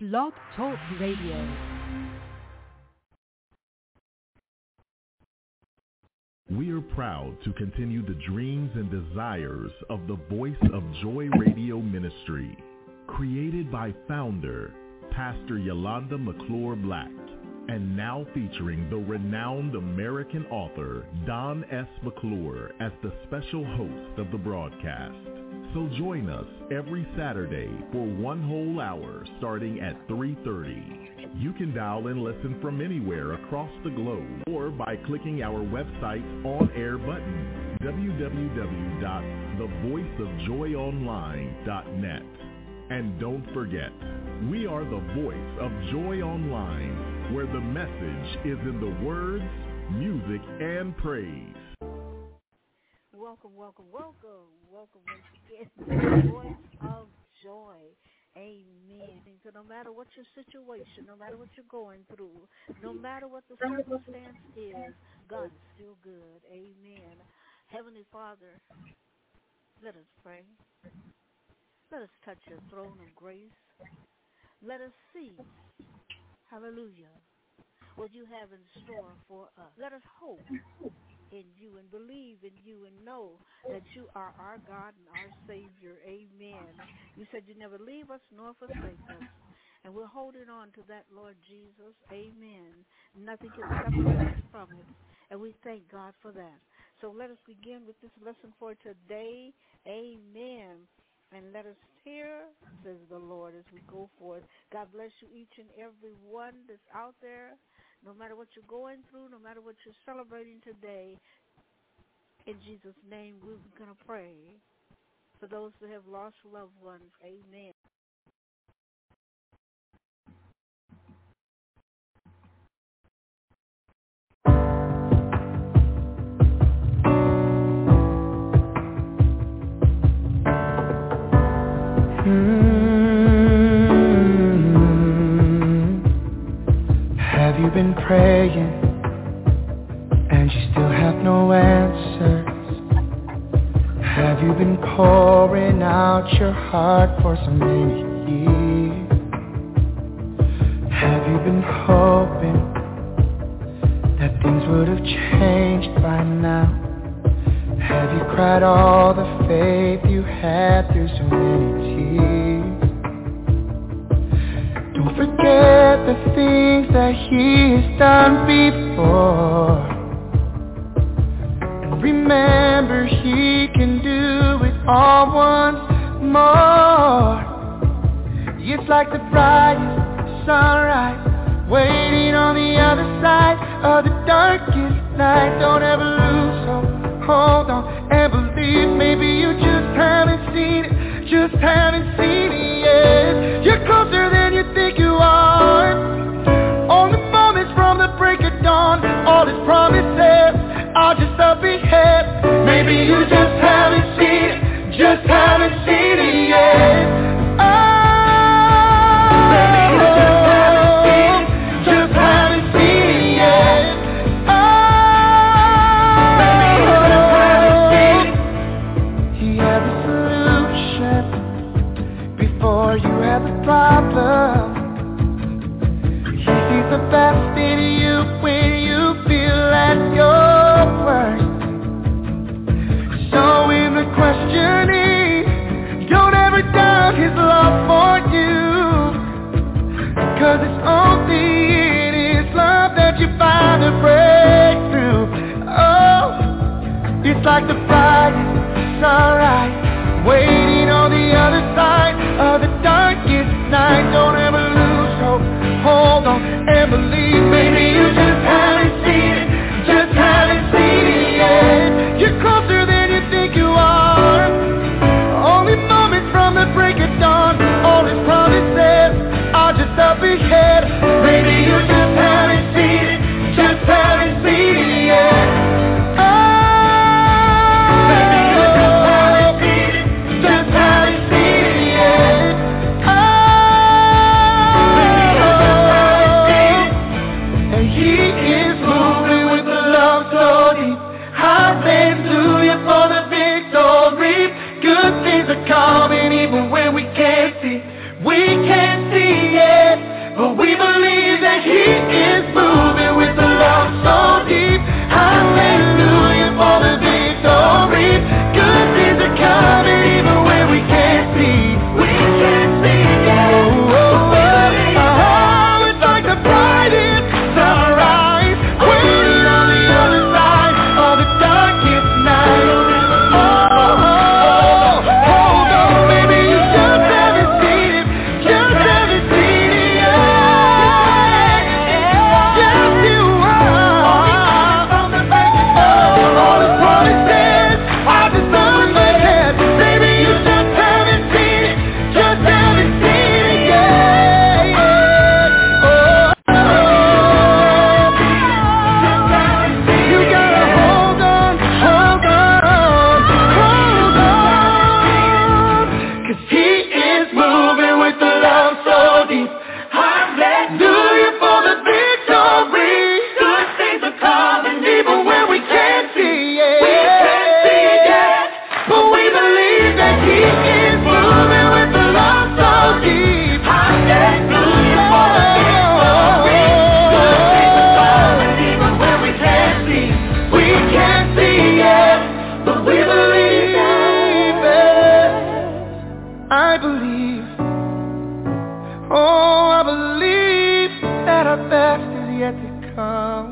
Blog Talk Radio. We are proud to continue the dreams and desires of the Voice of Joy Radio Ministry, created by founder, Pastor Yolanda McClure Black, and now featuring the renowned American author, Don S. McClure, as the special host of the broadcast. So join us every Saturday for 1 whole hour starting at 3:30. You can dial and listen from anywhere across the globe or by clicking our website's on-air button, www.thevoiceofjoyonline.net. And don't forget, we are the Voice of Joy Online, where the message is in the words, music, and praise. Welcome once again to the Voice of Joy. Amen. So no matter what your situation, no matter what you're going through, no matter what the circumstance is, God is still good. Amen. Heavenly Father, let us pray. Let us touch your throne of grace. Let us see, hallelujah, what you have in store for us. Let us hope in you and believe in you and know that you are our God and our Savior. Amen. You said you never leave us nor forsake us. And we're holding on to that, Lord Jesus. Amen. Nothing can separate us from it. And we thank God for that. So let us begin with this lesson for today. Amen. And let us hear, says the Lord, as we go forth. God bless you, each and every one that's out there. No matter what you're going through, no matter what you're celebrating today, in Jesus' name, we're going to pray for those that have lost loved ones. Amen. Have you been praying and you still have no answers? Have you been pouring out your heart for so many years? Have you been hoping that things would have changed by now? Have you cried all the faith you had through so many tears? Don't forget the things that he has done before. And remember, he can do it all once more. It's like the brightest sunrise, waiting on the other side of the darkest night. Don't ever lose hope, hold on and believe. Maybe you just haven't seen it, just haven't seen it yet. You're closer than you think you are. Only moments from the break of dawn, all his promises are just up ahead. Maybe you just haven't seen it, just haven't seen it yet. Maybe you just haven't seen it, just haven't seen it yet. Maybe you just haven't seen it. He had the solution before you had the problem. He sees the best in you when you feel at your worst. So in the questioning, don't ever doubt his love for you, 'cause it's only in his love that you find a breakthrough. Oh, it's like the brightest sunrise, waiting on the other side of the darkest night. Don't ever lose hope, hold on and believe. Maybe you just haven't seen it, just haven't seen it yet. You're closer than you think you are. Only moments from the break of dawn, all his promises are just up ahead. Maybe you just haven't seen it, just haven't seen it yet. I believe that our best is yet to come.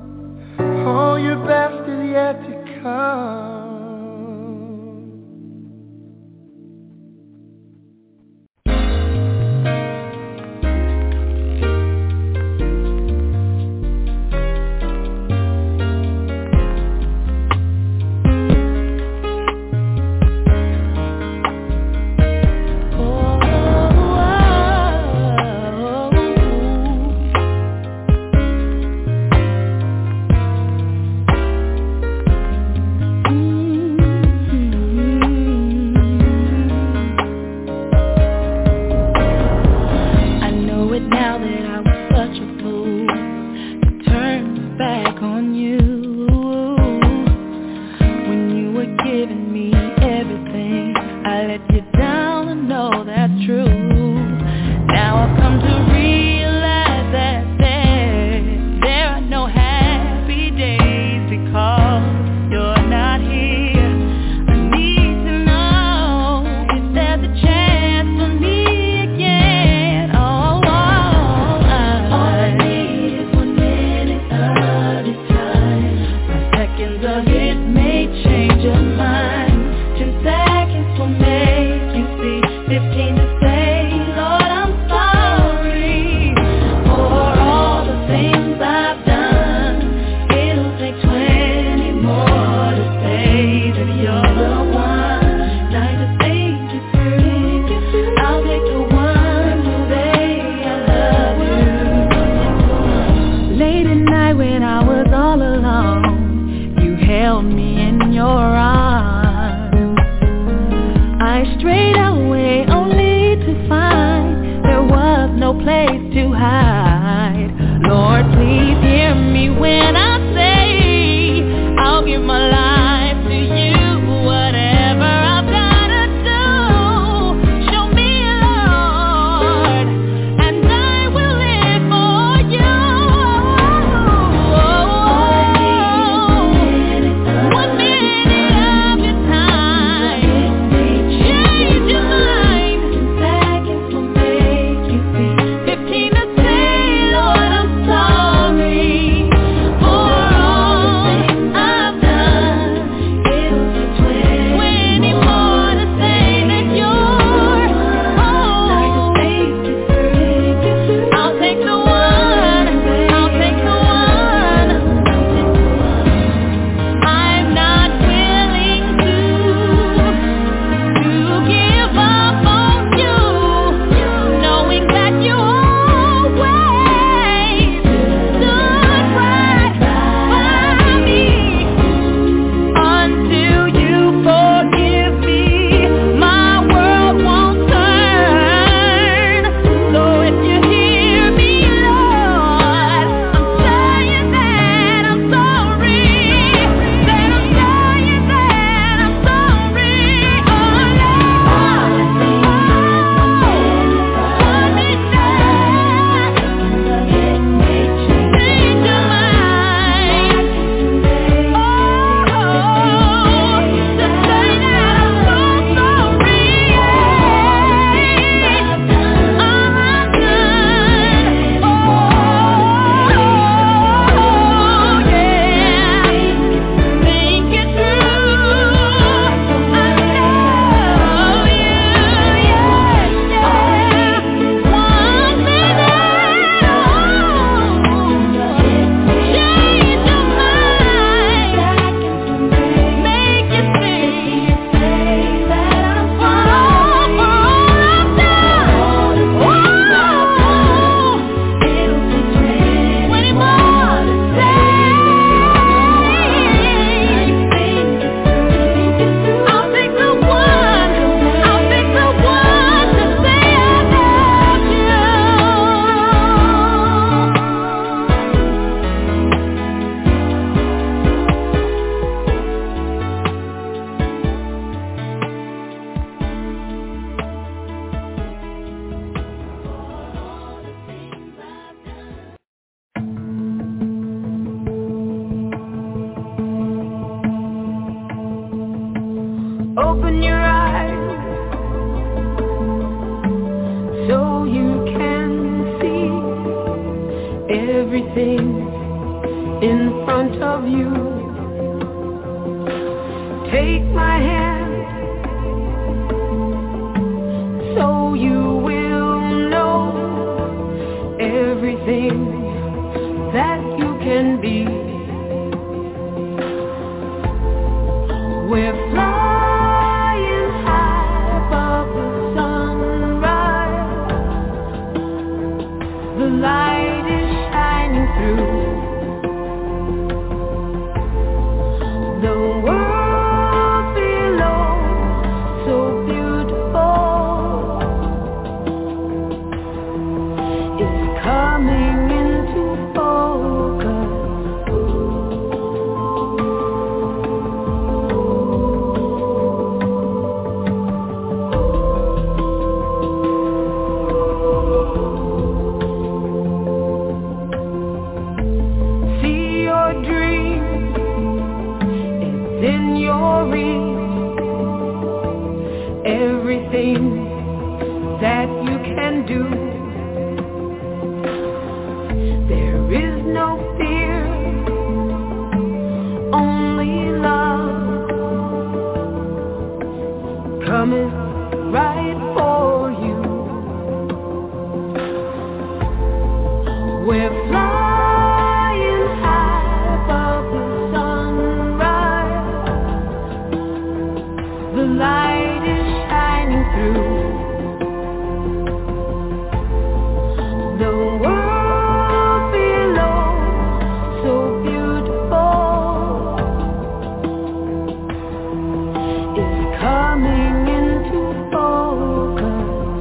Oh, your best is yet to come. Oh everything in front of you. Take my hand, so you will know everything that you can be. We're flying high above the sunrise. The light is shining through. The world below, so beautiful, is coming into focus. See your dream, it's in your reach. Everything that you can do. There is no fear, only love coming right for you. We're flying high above the sunrise. The light is shining through. The world below, so beautiful, is coming into focus.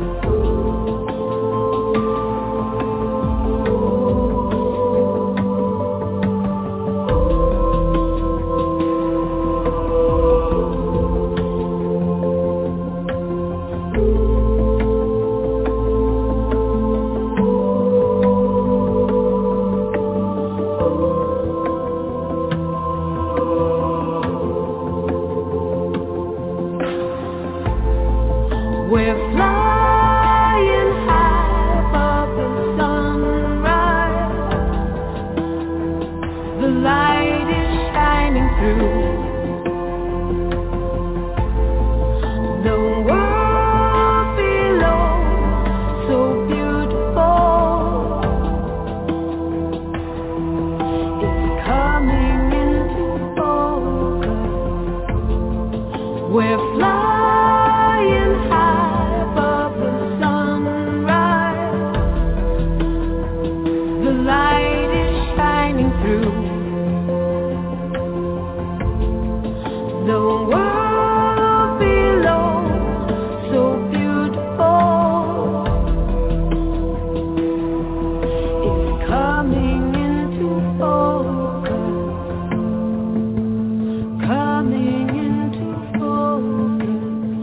We're flying high above the sunrise. The light is shining through. The world below, so beautiful, is coming into focus. We're flying high above the sunrise. The light is shining through. The world below, so beautiful, is coming into focus. Coming into focus.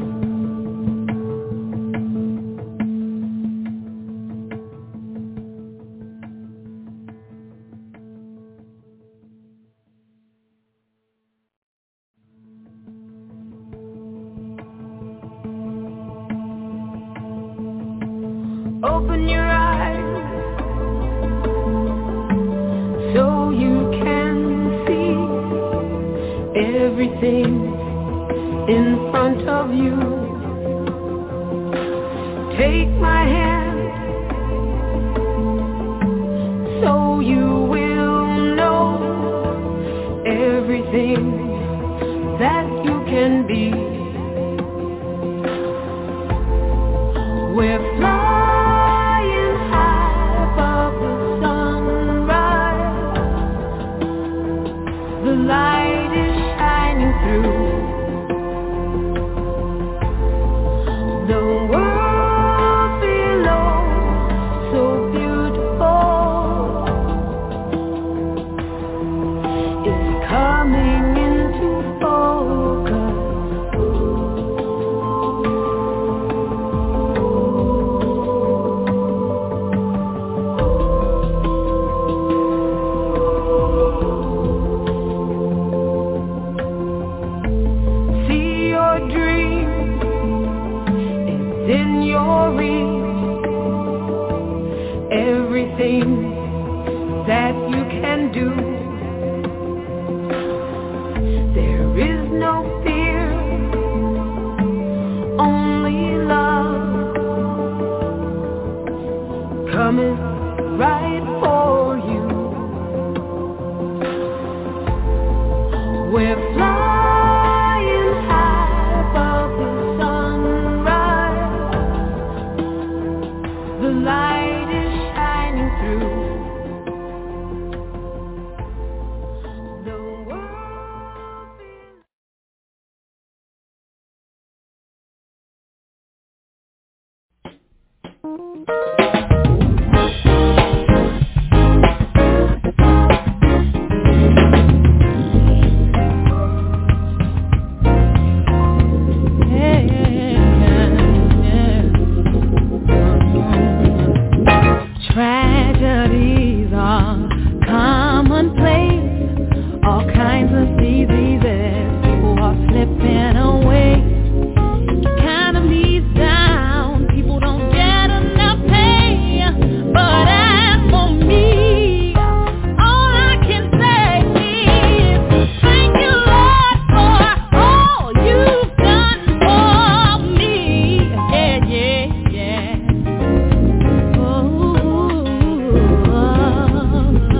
Open your eyes so you can see everything in front of you. Take my hand so you will know everything that you can be. We're flying high above the sunrise. The light is shining through. The world below, so beautiful, is coming into focus. everything that you can do. There is no fear, only love coming right for you. We're flying high above the sunrise. The light is shining through. The world is... Tragedies are commonplace. All kinds of diseases, people are slipping away. Economy's down, people don't get enough pay. But as for me, all I can say is thank you, Lord, for all you've done for me. Yeah, yeah, yeah. Oh,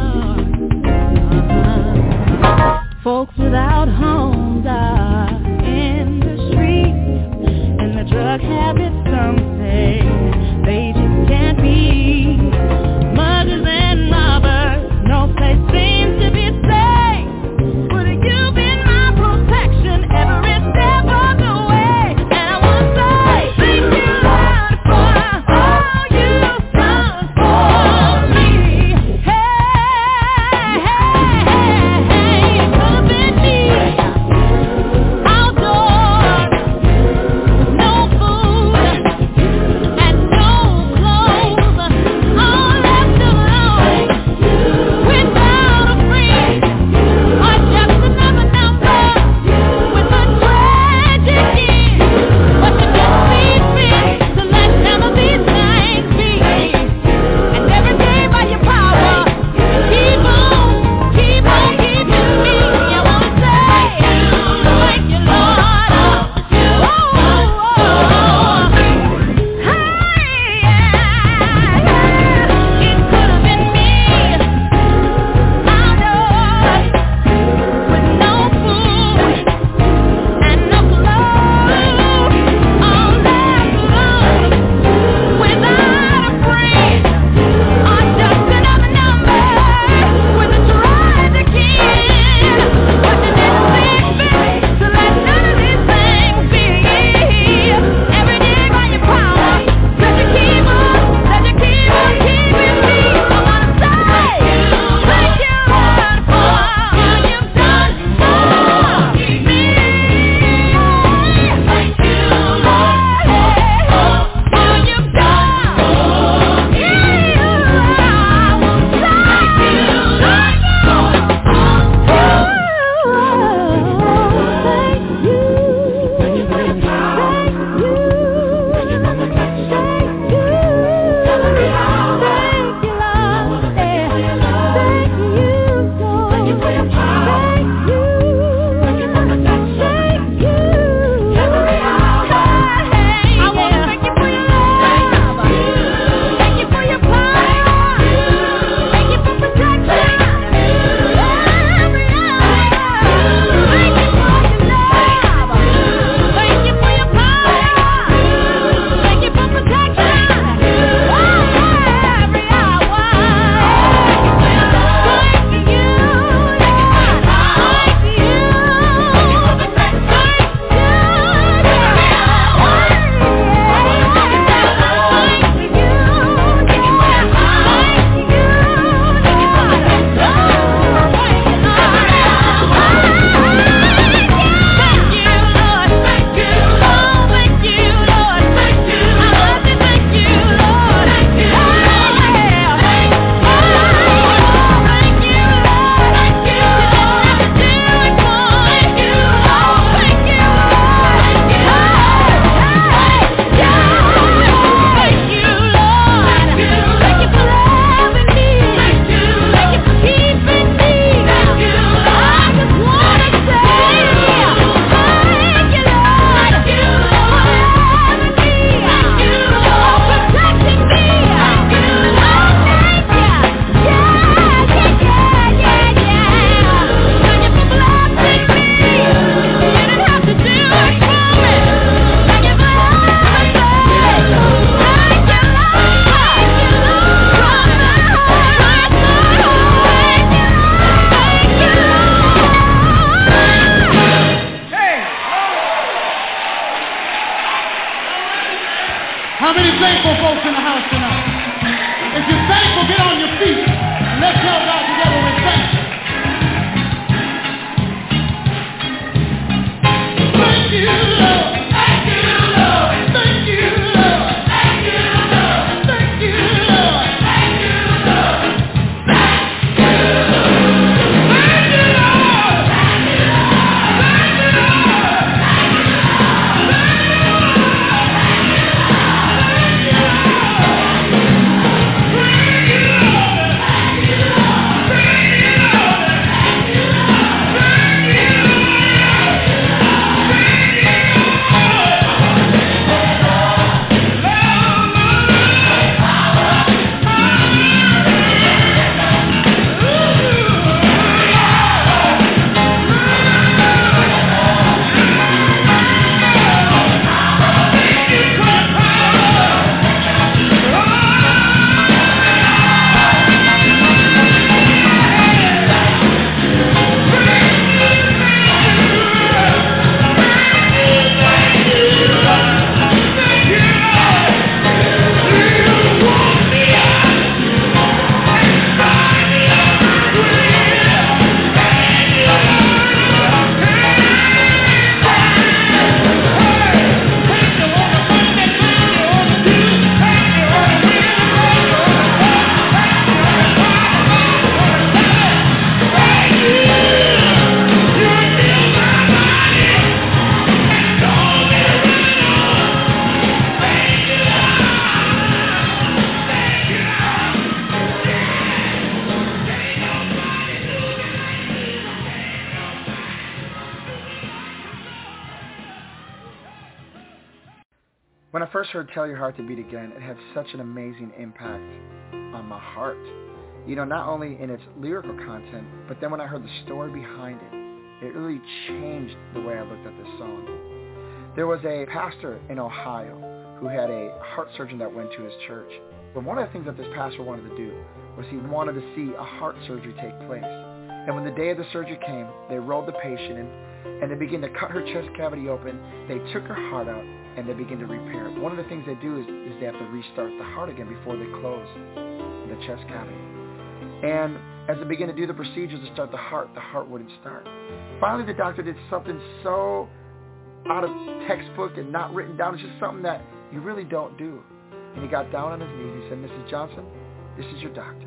first heard Tell Your Heart to Beat Again, it had such an amazing impact on my heart. You know, not only in its lyrical content, but then when I heard the story behind it, it really changed the way I looked at this song. There was a pastor in Ohio who had a heart surgeon that went to his church. But one of the things that this pastor wanted to do was he wanted to see a heart surgery take place. And when the day of the surgery came, they rolled the patient in, and they began to cut her chest cavity open. They took her heart out, and they began to repair it. One of the things they do is they have to restart the heart again before they close the chest cavity. And as they began to do the procedures to start the heart wouldn't start. Finally, the doctor did something so out of textbook and not written down. It's just something that you really don't do. And he got down on his knees. He said, Mrs. Johnson, this is your doctor.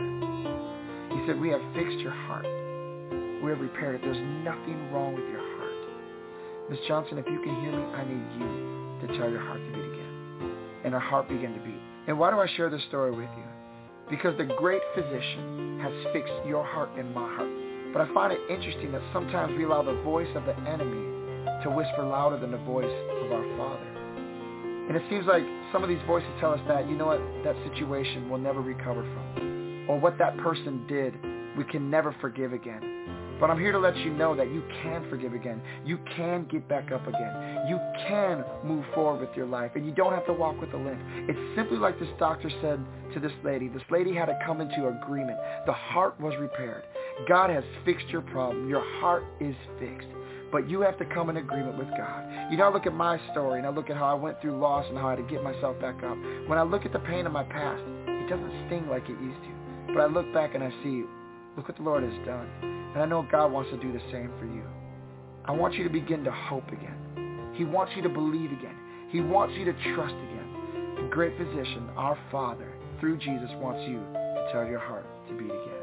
He said, we have fixed your heart. We have repaired it. There's nothing wrong with your heart. Miss Johnson, if you can hear me, I need you to tell your heart to beat again. And her heart began to beat. And why do I share this story with you? Because the great physician has fixed your heart and my heart. But I find it interesting that sometimes we allow the voice of the enemy to whisper louder than the voice of our Father. And it seems like some of these voices tell us that, you know what, that situation we'll never recover from. Or what that person did, we can never forgive again. But I'm here to let you know that you can forgive again. You can get back up again. You can move forward with your life. And you don't have to walk with a limp. It's simply like this doctor said to this lady. This lady had to come into agreement. The heart was repaired. God has fixed your problem. Your heart is fixed. But you have to come in agreement with God. You know, I look at my story and I look at how I went through loss and how I had to get myself back up. When I look at the pain of my past, it doesn't sting like it used to. But I look back and I see, look what the Lord has done. And I know God wants to do the same for you. I want you to begin to hope again. He wants you to believe again. He wants you to trust again. The great physician, our Father, through Jesus, wants you to tell your heart to beat again.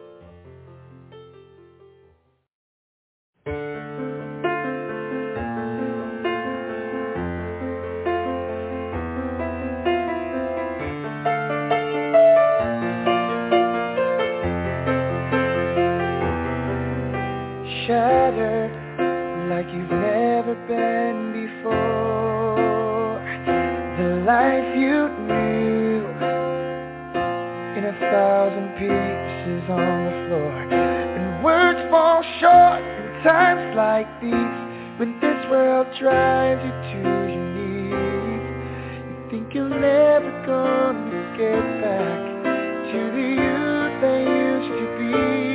Shattered like you've never been before. The life you knew in 1,000 pieces on the floor. And words fall short in times like these, when this world drives you to your knees. You think you're never gonna get back to the you that used to be.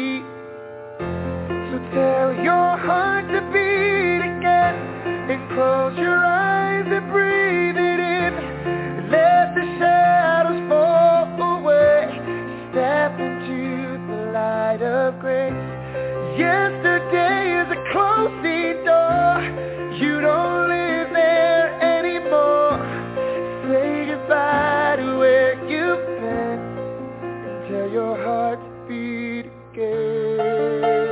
Tell your heart to beat again, and close your eyes and breathe it in. Let the shadows fall away. Step into the light of grace. Yesterday is a closing door. You don't live there anymore. Say goodbye to where you've been, and tell your heart to beat again.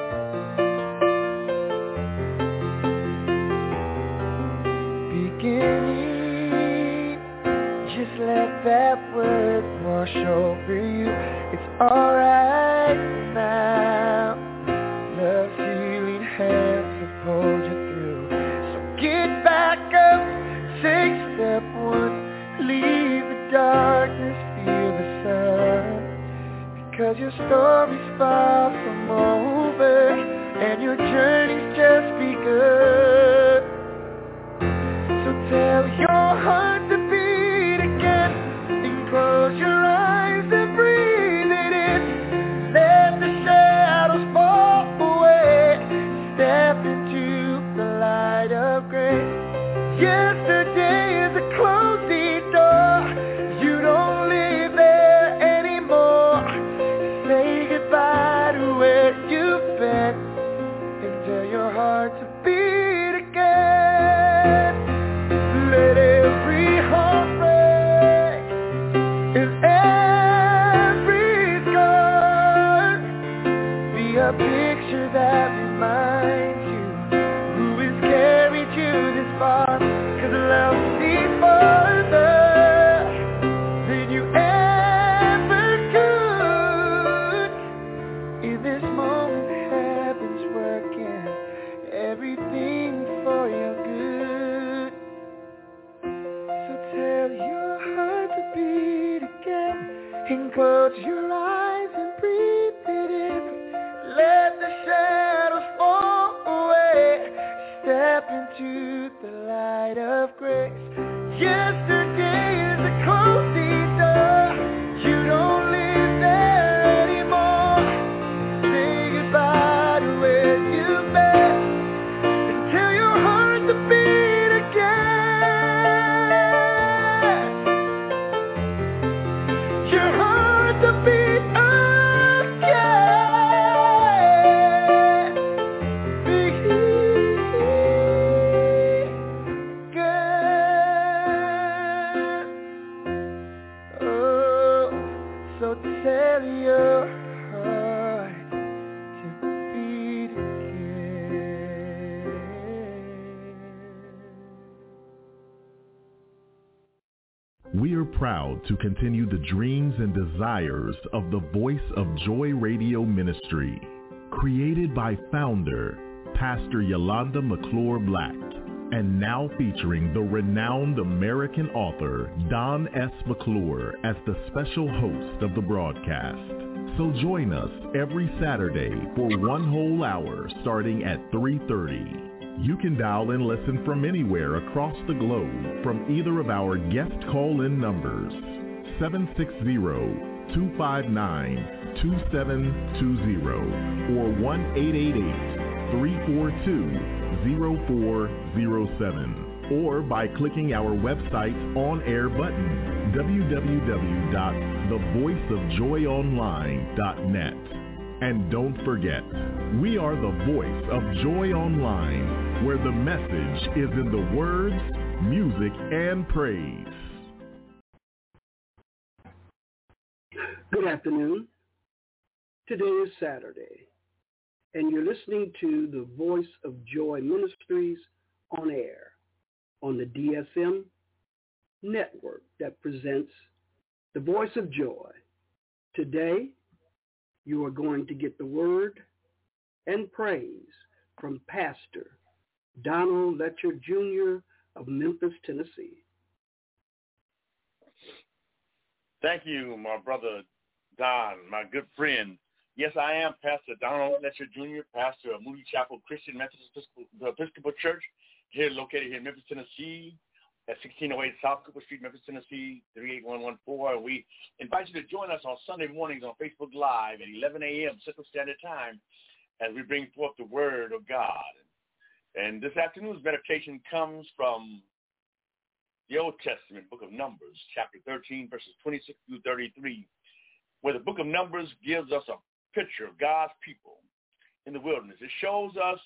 Just let that word wash over you. It's alright now. Love's healing hands have pulled you through. So get back up, take step one. Leave the darkness, feel the sun. Because your story's far from over, and your journey's just begun. So tell your heart to beat again, and close your eyes and breathe it in. Let the shadows fall away. Step into the light of grace. Yesterday is a closing door. You don't live there anymore. Say goodbye to where you've been, and tell your heart to beat again. Let every heart break and every scar be a picture that reminds you who has carried you this far. 'Cause love sees further than you ever could. In this moment, heaven's working everything for your good. morning, close your eyes and breathe it in. Let the shadows fall away. Step into the light of grace. Yesterday is a closing door. You don't live there anymore. Say goodbye to where you've been and tell your heart to beat again. Your heart to beat again. Beat again. Oh, so tell your heart to beat again. We are proud to continue the dreams and desires of the Voice of Joy Radio Ministry, created by founder, Pastor Yolanda McClure Black, and now featuring the renowned American author, Don S. McClure, as the special host of the broadcast. So join us every Saturday for 1 whole hour starting at 3:30. You can dial and listen from anywhere across the globe from either of our guest call-in numbers, 760-259-2720 or 1-888-342-0407, or by clicking our website's on-air button, www.thevoiceofjoyonline.net. And don't forget, we are the Voice of Joy Online, where the message is in the words, music, and praise. Good afternoon. Today is Saturday, and you're listening to the Voice of Joy Ministries on air on the DFM network that presents the Voice of Joy. Today, you are going to get the word and praise from Pastor Donald Letcher Jr. of Memphis, Tennessee. Thank you, my brother Don, my good friend. Yes, I am Pastor Donald Letcher Jr., pastor of Moody Chapel Christian Methodist Episcopal Church, here located here in Memphis, Tennessee, at 1608 South Cooper Street, Memphis, Tennessee, 38114. And we invite you to join us on Sunday mornings on Facebook Live at 11 a.m. Central Standard Time as we bring forth the Word of God. And this afternoon's meditation comes from the Old Testament, book of Numbers, chapter 13, verses 26 through 33, where the book of Numbers gives us a picture of God's people in the wilderness. It shows us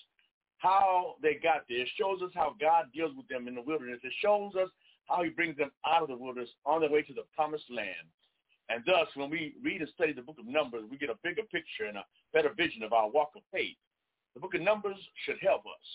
how they got there. It shows us how God deals with them in the wilderness. It shows us how he brings them out of the wilderness on their way to the promised land. And thus, when we read and study the book of Numbers, we get a bigger picture and a better vision of our walk of faith. The book of Numbers should help us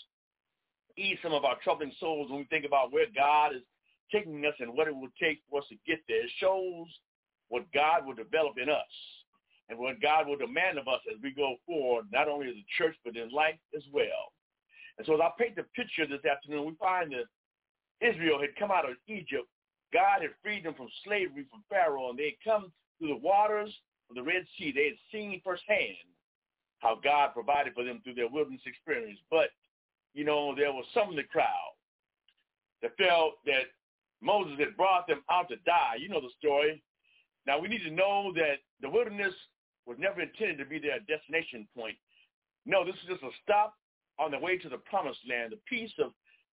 ease some of our troubling souls when we think about where God is taking us and what it will take for us to get there. It shows what God will develop in us and what God will demand of us as we go forward, not only as a church, but in life as well. And so as I paint the picture this afternoon, we find that Israel had come out of Egypt. God had freed them from slavery from Pharaoh, and they had come through the waters of the Red Sea. They had seen firsthand how God provided for them through their wilderness experience. But, you know, there was some in the crowd that felt that Moses had brought them out to die. You know the story. Now, we need to know that the wilderness was never intended to be their destination point. No, this is just a stop on the way to the promised land. This piece of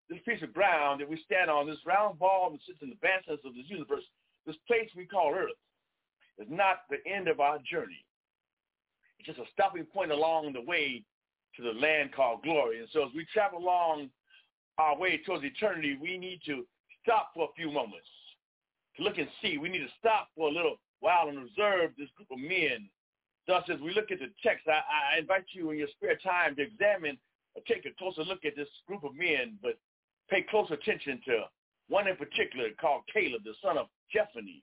ground that we stand on, this round ball that sits in the vastness of this universe, this place we call Earth, is not the end of our journey. It's just a stopping point along the way to the land called glory. And so as we travel along our way towards eternity, we need to stop for a few moments to look and see. We need to stop for a little while and observe this group of men. Thus, as we look at the text, I invite you in your spare time to examine or take a closer look at this group of men, but pay close attention to one in particular called Caleb, the son of Jephunneh,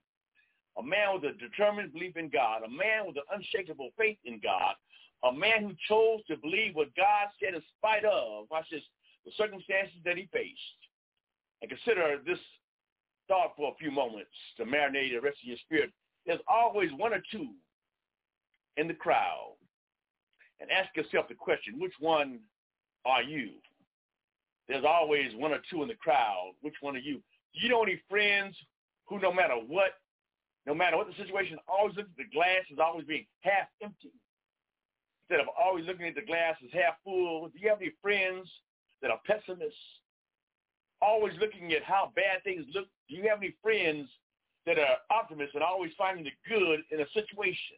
a man with a determined belief in God, a man with an unshakable faith in God, a man who chose to believe what God said in spite of, watch this, the circumstances that he faced. And consider this thought for a few moments to marinate the rest of your spirit there's always one or two in the crowd. And ask yourself the question, which one are you? There's always one or two in the crowd. Which one are you? You know any friends who no matter what the situation, always look at the glass as always being half empty instead of always looking at the glass as half full? Do you have any friends that are pessimists, always looking at how bad things look? Do you have any friends that are optimists and always finding the good in a situation?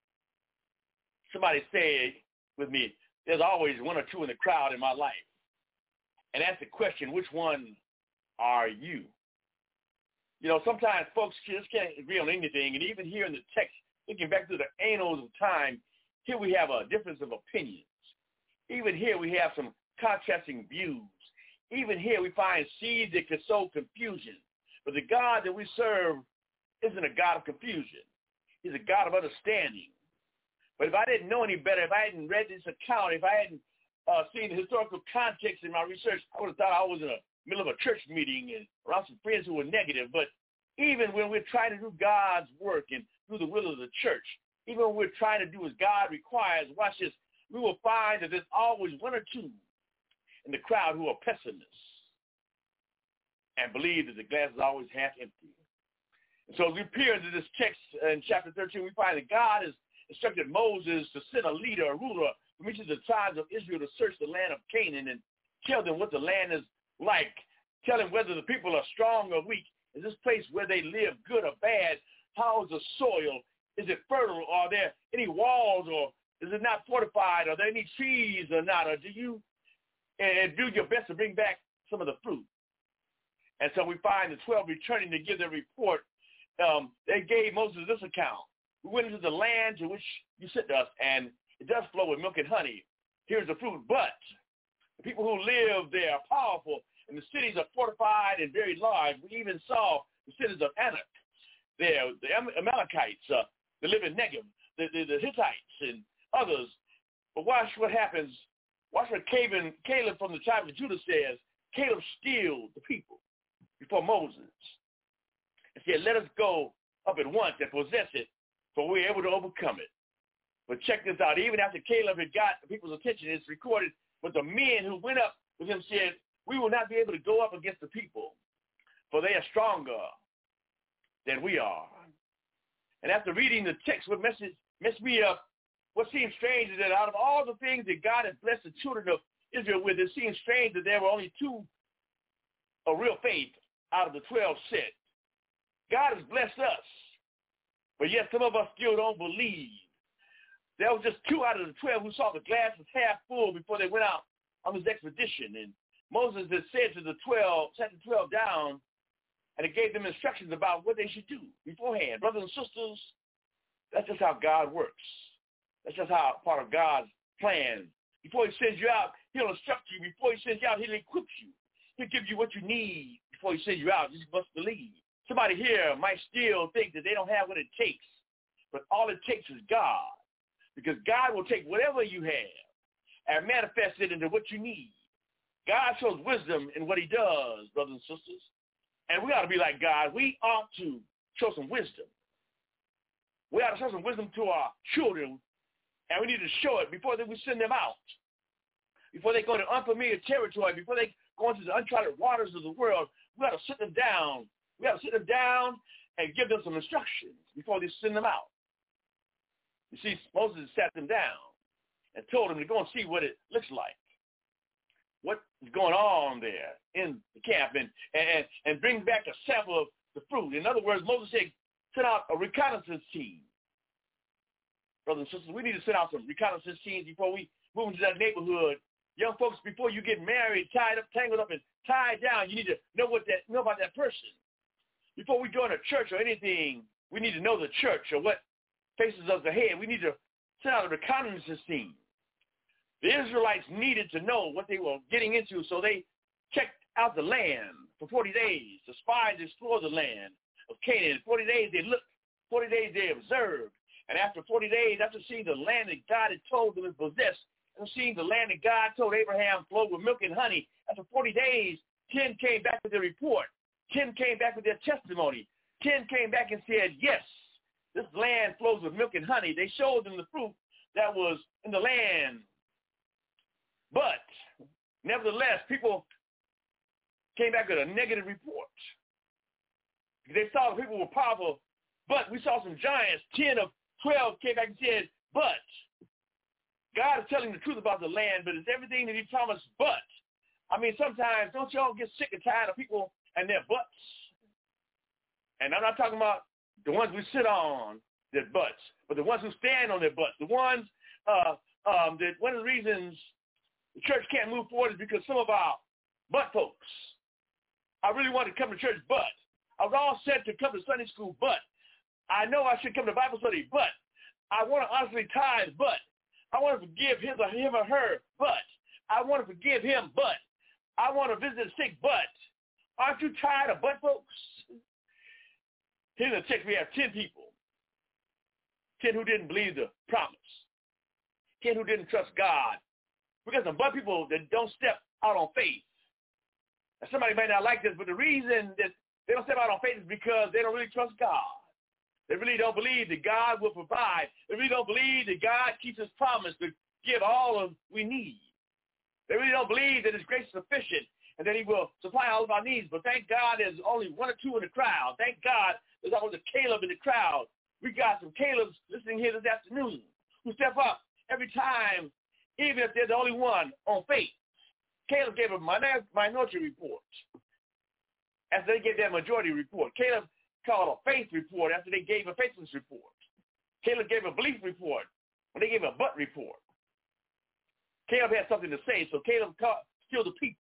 Somebody said with me, there's always one or two in the crowd in my life. And ask the question, which one are you? You know, sometimes folks just can't agree on anything. And even here in the text, looking back through the annals of time, here we have a difference of opinions. Even here we have some contrasting views. Even here we find seeds that could sow confusion. But the God that we serve isn't a God of confusion. He's a God of understanding. But if I didn't know any better, if I hadn't read this account, if I hadn't seen the historical context in my research, I would have thought I was in the middle of a church meeting and around some friends who were negative. But even when we're trying to do God's work and do the will of the church, even when we're trying to do as God requires, watch this, we will find that there's always one or two in the crowd who are pessimists and believe that the glass is always half empty. And so as we peer into this text in chapter 13, we find that God has instructed Moses to send a leader, a ruler, from each of the tribes of Israel to search the land of Canaan and tell them what the land is like. Tell them whether the people are strong or weak. Is this place where they live good or bad? How is the soil? Is it fertile? Are there any walls, or is it not fortified? Are there any trees or not? Or do you do your best to bring back some of the fruit? And so we find the 12 returning to give their report. They gave Moses this account. We went into the land to which you sent us, and it does flow with milk and honey. Here's the fruit. But the people who live there are powerful, and the cities are fortified and very large. We even saw the cities of Anak there, the Amalekites, that live in Negev, the Hittites and others. But watch what happens. Watch what Caleb from the tribe of Judah says. Caleb steeled the people before Moses and said, let us go up at once and possess it, for we're able to overcome it. But check this out. Even after Caleb had got the people's attention, it's recorded, but the men who went up with him said, we will not be able to go up against the people, for they are stronger than we are. And after reading the text, what messed me up, what seems strange is that out of all the things that God had blessed the children of Israel with, it seems strange that there were only two of real faith out of the 12 sent. God has blessed us, but yet some of us still don't believe. There was just 2 out of the 12 who saw the glass was half full before they went out on this expedition. And Moses had said to the 12, sat the 12 down, and it gave them instructions about what they should do beforehand. Brothers and sisters, that's just how God works. That's just how part of God's plan. Before he sends you out, he'll instruct you. Before he sends you out, he'll equip you. He'll give you what you need before he sends you out. You just must believe. Somebody here might still think that they don't have what it takes, but all it takes is God, because God will take whatever you have and manifest it into what you need. God shows wisdom in what he does, brothers and sisters, and we ought to be like God. We ought to show some wisdom. We ought to show some wisdom to our children, and we need to show it before we send them out, before they go to unfamiliar territory, before they go into the uncharted waters of the world. We ought to sit them down. We have to sit them down and give them some instructions before they send them out. You see, Moses sat them down and told them to go and see what it looks like, what is going on there in the camp, and bring back a sample of the fruit. In other words, Moses said, send out a reconnaissance team. Brothers and sisters, we need to send out some reconnaissance teams before we move into that neighborhood. Young folks, before you get married, tied up, tangled up, and tied down, you need to know about that person. Before we join a church or anything, we need to know the church or what faces us ahead. We need to send out a reconnaissance team. The Israelites needed to know what they were getting into, so they checked out the land for 40 days. The spies explored the land of Canaan. 40 days they looked. 40 days they observed. And after 40 days, after seeing the land that God had told them to possess, after seeing the land that God told Abraham flowed with milk and honey, after 40 days, 10 came back with their report. 10 came back with their testimony. 10 came back and said, yes, this land flows with milk and honey. They showed them the fruit that was in the land. But nevertheless, people came back with a negative report. They saw the people were powerful, but we saw some giants. 10 of 12 came back and said, but God is telling the truth about the land, but it's everything that he promised, but. I mean, sometimes don't y'all get sick and tired of people and their butts? And I'm not talking about the ones we sit on their butts, but the ones who stand on their butts. The ones that one of the reasons the church can't move forward is because some of our butt folks. I really wanted to come to church, but I was all set to come to Sunday school, but I know I should come to Bible study, but I want to honestly tithe, but I want to forgive him or her, but I want to forgive him, but I want to visit the sick, but aren't you tired of butt folks? Here in the text, we have 10 people. 10 who didn't believe the promise. 10 who didn't trust God. We got some butt people that don't step out on faith. Now, somebody might not like this, but the reason that they don't step out on faith is because they don't really trust God. They really don't believe that God will provide. They really don't believe that God keeps his promise to give all of we need. They really don't believe that his grace is sufficient and that he will supply all of our needs. But thank God there's only one or two in the crowd. Thank God there's always a Caleb in the crowd. We got some Calebs listening here this afternoon who step up every time, even if they're the only one on faith. Caleb gave a minority report after they gave their majority report. Caleb called a faith report after they gave a faithfulness report. Caleb gave a belief report when they gave a butt report. Caleb had something to say, so Caleb still the people.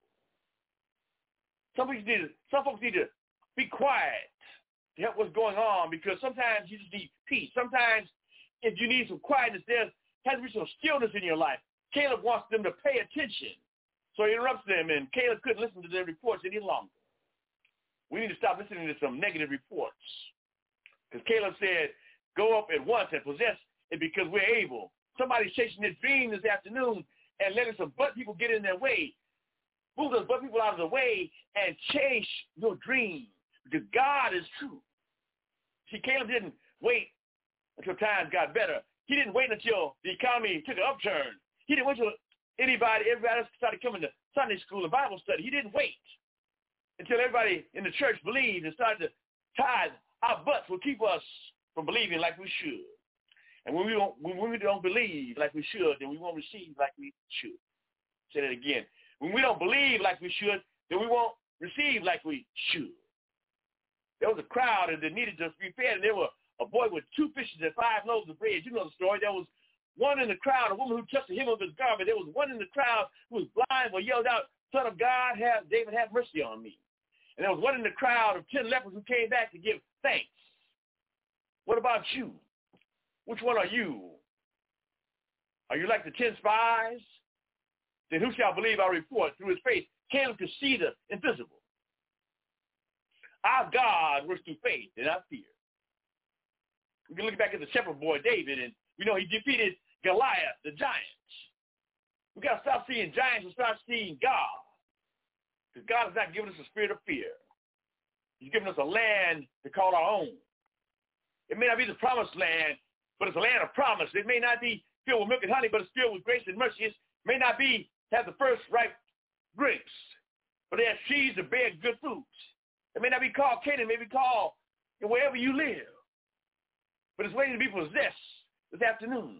Some folks need to be quiet to help what's going on, because sometimes you just need peace. Sometimes if you need some quietness, there has to be some stillness in your life. Caleb wants them to pay attention, so he interrupts them, and Caleb couldn't listen to their reports any longer. We need to stop listening to some negative reports, because Caleb said, go up at once and possess it because we're able. Somebody's chasing their dream this afternoon and letting some butt people get in their way. Move those butt people out of the way and chase your dream, because God is true. See, Caleb didn't wait until times got better. He didn't wait until the economy took an upturn. He didn't wait until everybody else started coming to Sunday school and Bible study. He didn't wait until everybody in the church believed and started to tithe. Our butts will keep us from believing like we should. And when we don't believe like we should, then we won't receive like we should. Say that again. When we don't believe like we should, then we won't receive like we should. There was a crowd that needed to be fed, and there was a boy with 2 fishes and 5 loaves of bread. You know the story. There was one in the crowd, a woman who touched the hem of his garment. There was one in the crowd who was blind but yelled out, Son of God, David, have mercy on me. And there was one in the crowd of 10 lepers who came back to give thanks. What about you? Which one are you? Are you like the 10 spies? Then who shall believe our report? Through his faith, Caleb could see the invisible. Our God works through faith and not fear. We can look back at the shepherd boy, David, and we know he defeated Goliath, the giant. We got to stop seeing giants and start seeing God. Because God has not given us a spirit of fear. He's given us a land to call our own. It may not be the promised land, but it's a land of promise. It may not be filled with milk and honey, but it's filled with grace and mercy. It may not have the first ripe grapes, but it has trees that bear good fruits. It may not be called Canaan, it may be called wherever you live. But it's waiting to be possessed this afternoon.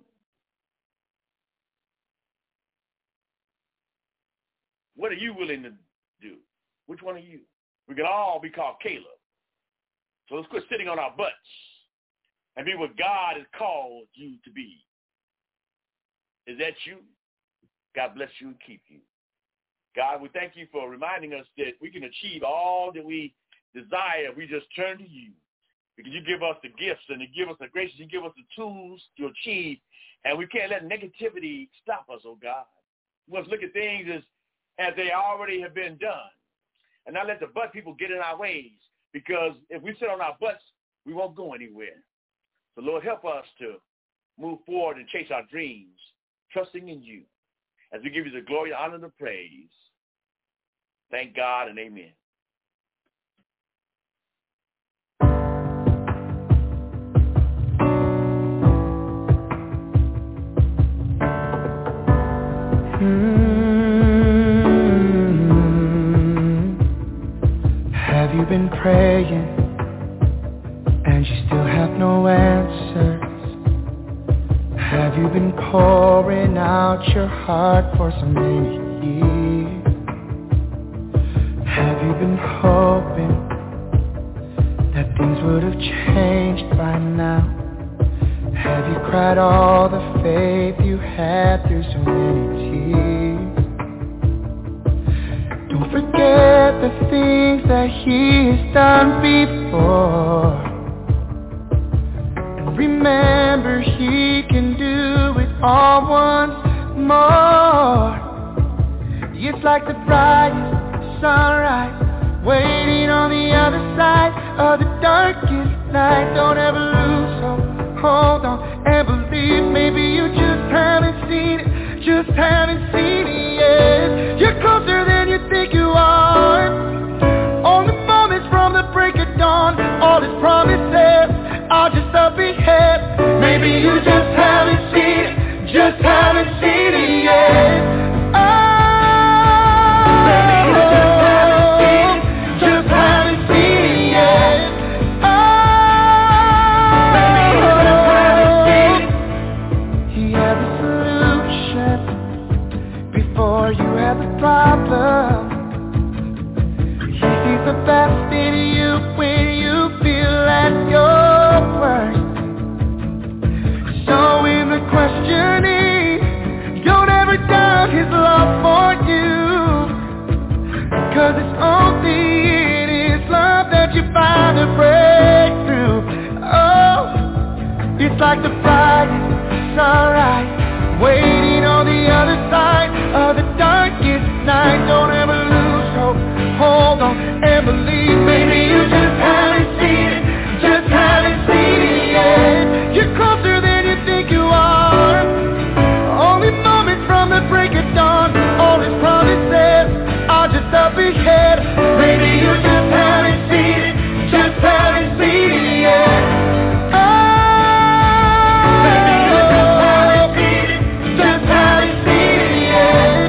What are you willing to do? Which one are you? We can all be called Caleb. So let's quit sitting on our butts and be what God has called you to be. Is that you? God bless you and keep you. God, we thank you for reminding us that we can achieve all that we desire if we just turn to you. Because you give us the gifts and you give us the graces, you give us the tools to achieve, and we can't let negativity stop us, oh God. We must look at things as they already have been done and not let the butt people get in our ways, because if we sit on our butts, we won't go anywhere. So, Lord, help us to move forward and chase our dreams, trusting in you, as we give you the glory, the honor, and the praise. Thank God and amen. Have you been pouring out your heart for so many years? Have you been hoping that things would have changed by now? Have you cried all the faith you had through so many tears? Don't forget the things that he has done before. And remember, he can do it all once more. It's like the brightest sunrise waiting on the other side of the darkest night. Don't ever lose hope. Hold on and believe. Maybe you just haven't seen it. Just haven't seen it yet. You're closer than you think you are. Only moments from the break of dawn. All his promises are just up ahead. Maybe you just haven't seen it. Just haven't seen it yet. Maybe you just haven't seen it. Just haven't seen it yet. Maybe you just haven't seen it. He had the solution before you had the problem. He sees the best in you when you feel at your worst. So in the questioning, don't ever doubt his love for you. Cause it's only in his love that you find a breakthrough. Oh, it's like the brightest sunrise waiting on the other side of the darkest night. Don't ever lose hope. Hold on and believe. Maybe you just haven't seen it. Just haven't seen it yet. You're closer than you think you are. Only moments from the break of dawn. All his promises are just up ahead. Maybe you just haven't seen it. Just haven't seen it yet. Maybe you just haven't seen it. Just haven't seen it yet.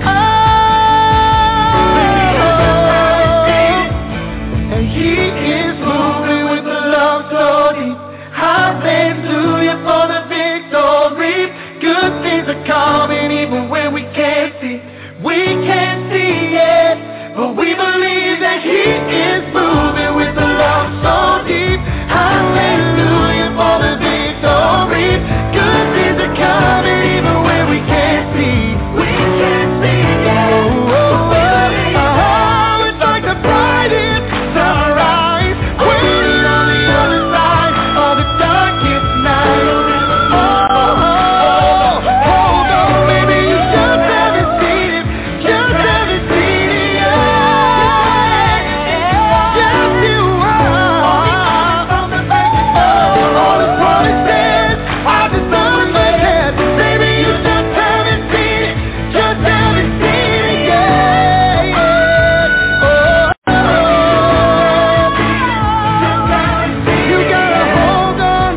Maybe you just haven't seen it. And he is moving with the love so deep. Hallelujah for the victory. Good things are coming even when we can't see. We can't see it, but we believe that he is moving with the love so deep. Hallelujah for the victory. Good things are coming even when we can't see. We can't see it, but we believe. Oh, it's like the brightest sunrise waiting on the other side of the darkest night. Hold on, maybe you just haven't seen it. Just haven't seen it yet. Yes, you are. All his promises are just on my head. Maybe you just haven't seen it. Just haven't seen it yet. You gotta hold on.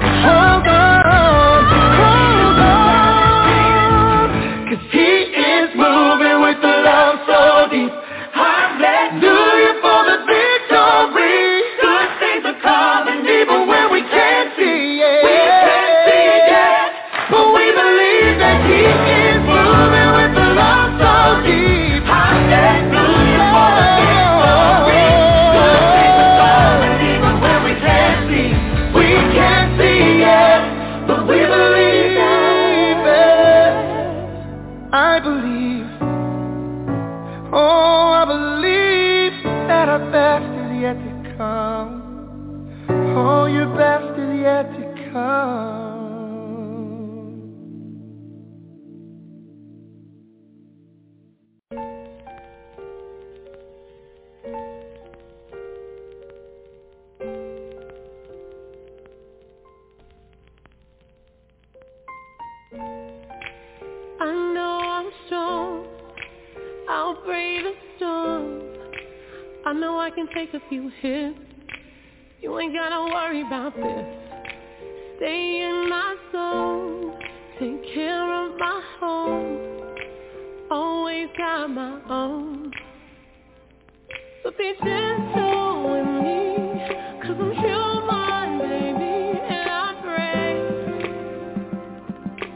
'Cause he is moving with the love so deep. Hallelujah for the victory. Good things are coming even when we can't see it. We can't see it yet, but we believe that he is moving with the love so deep. Hallelujah for the victory. Good things are coming even when we can't see. We can't see it, but we believe it. I believe. Oh, I believe that our best is yet to come. Oh, your best is yet to come. I know I'm strong. I'll brave the storm. I know I can take a few hits. You ain't gotta worry about this. Stay in my zone. Take care of my home. Always got my own. So be gentle with me, 'cause I'm human, baby, and I pray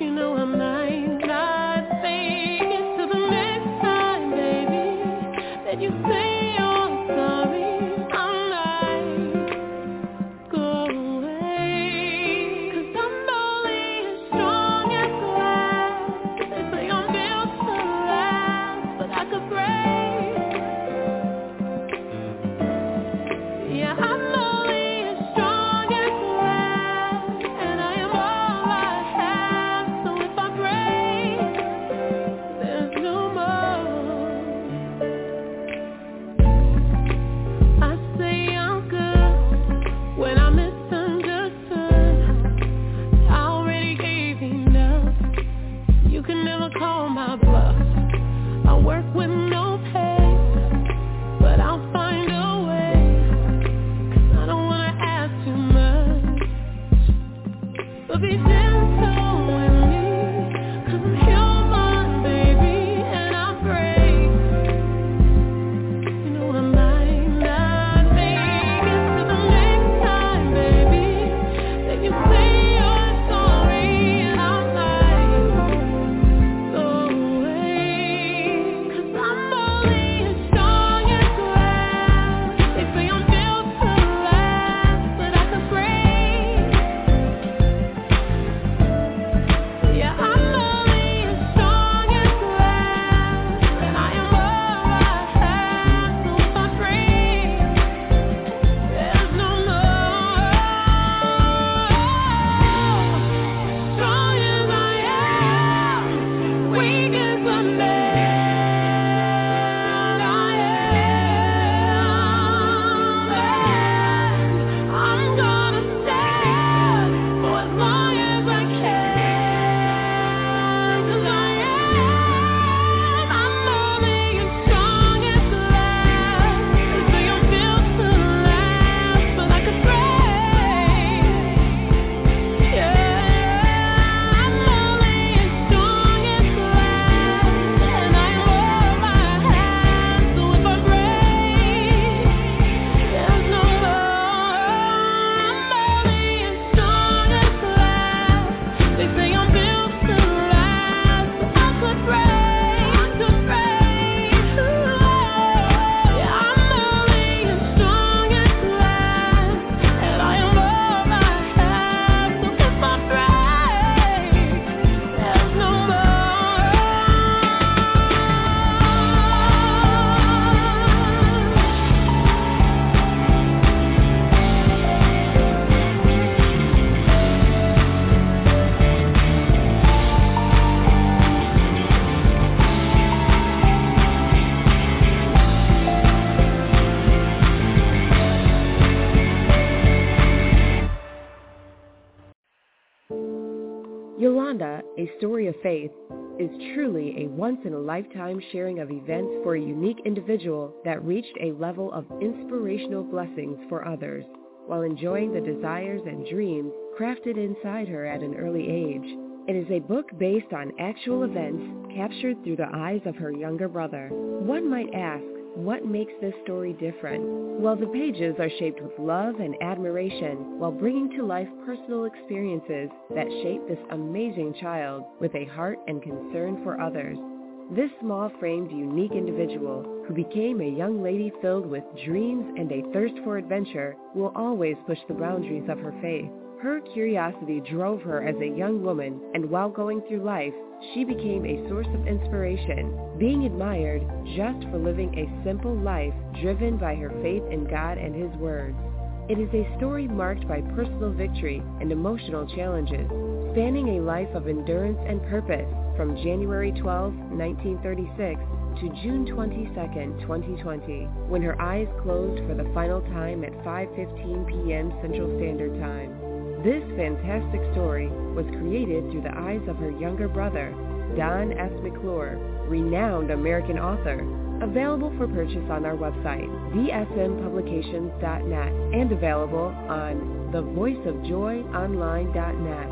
Hannah, A Story of Faith, is truly a once-in-a-lifetime sharing of events for a unique individual that reached a level of inspirational blessings for others, while enjoying the desires and dreams crafted inside her at an early age. It is a book based on actual events captured through the eyes of her younger brother. One might ask, what makes this story different? Well, the pages are shaped with love and admiration while bringing to life personal experiences that shape this amazing child with a heart and concern for others. This small-framed, unique individual who became a young lady filled with dreams and a thirst for adventure will always push the boundaries of her faith. Her curiosity drove her as a young woman, and while going through life, she became a source of inspiration, being admired just for living a simple life driven by her faith in God and His Word. It is a story marked by personal victory and emotional challenges, spanning a life of endurance and purpose from January 12, 1936 to June 22, 2020, when her eyes closed for the final time at 5:15 p.m. Central Standard Time. This fantastic story was created through the eyes of her younger brother, Don S. McClure, renowned American author, available for purchase on our website, dsmpublications.net, and available on thevoiceofjoyonline.net.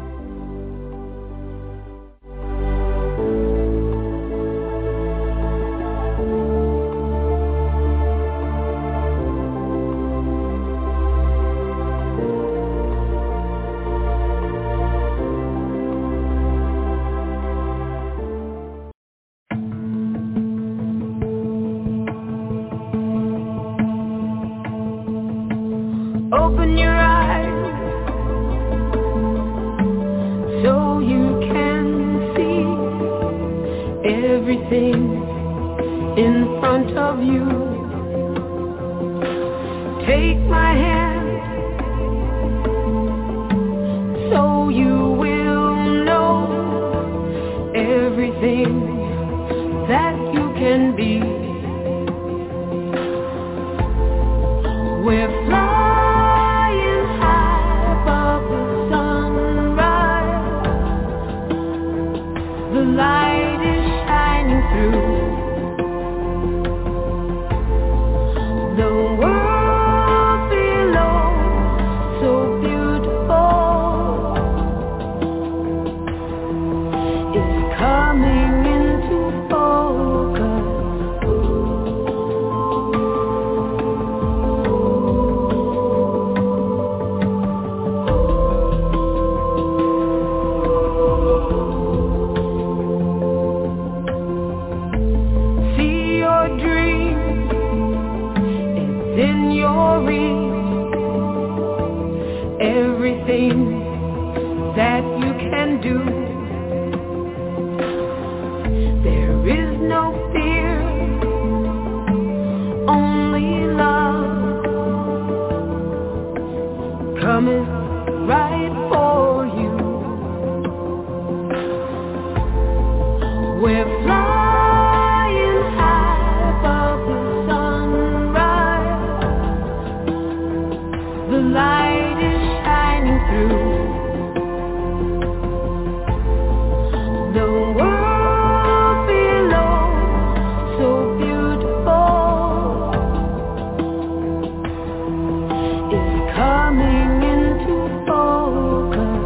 Open your eyes so you can see everything in front of you. Take my hand so you will know everything that you can be. We're flying high above the sunrise. The light is shining through. The world below, so beautiful, is coming into focus. Everything that you can do. There is no fear, only love coming right for you. We're flying high above the sunrise. The light is shining through. The world below, so beautiful, is coming into focus.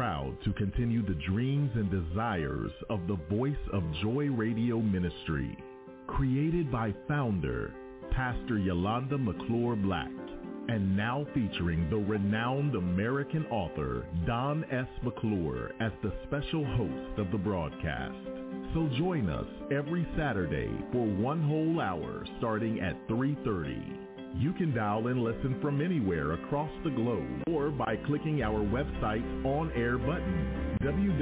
proud to continue the dreams and desires of the Voice of Joy Radio Ministry, created by founder Pastor Yolanda McClure Black, and now featuring the renowned American author Don S. McClure as the special host of the broadcast. So join us every Saturday for one whole hour starting at 3:30. You can dial and listen from anywhere across the globe or by clicking our website's on-air button,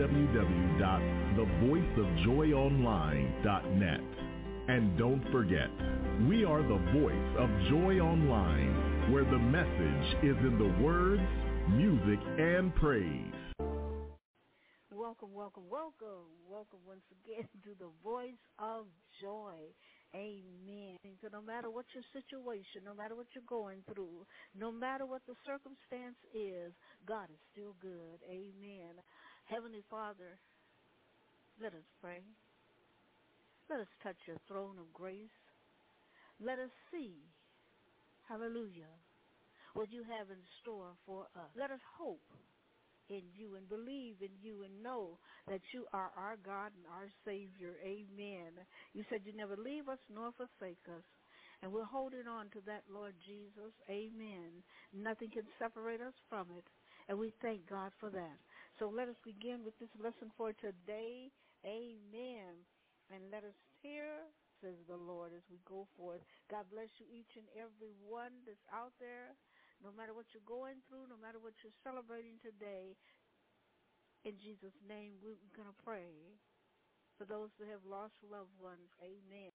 www.thevoiceofjoyonline.net. And don't forget, we are the Voice of Joy Online, where the message is in the words, music, and praise. Welcome, welcome, welcome. Welcome once again to the Voice of Joy. Amen. So no matter what your situation, no matter what you're going through, no matter what the circumstance is, God is still good. Amen. Heavenly Father, let us pray. Let us touch your throne of grace. Let us see, hallelujah, what you have in store for us. Let us hope in you and believe in you and know that you are our God and our Savior. Amen. You said you never leave us nor forsake us. And we're holding on to that, Lord Jesus. Amen. Nothing can separate us from it. And we thank God for that. So let us begin with this lesson for today. Amen. And let us hear, says the Lord, as we go forth. God bless you, each and every one that's out there. No matter what you're going through, no matter what you're celebrating today, in Jesus' name, we're going to pray for those that have lost loved ones. Amen.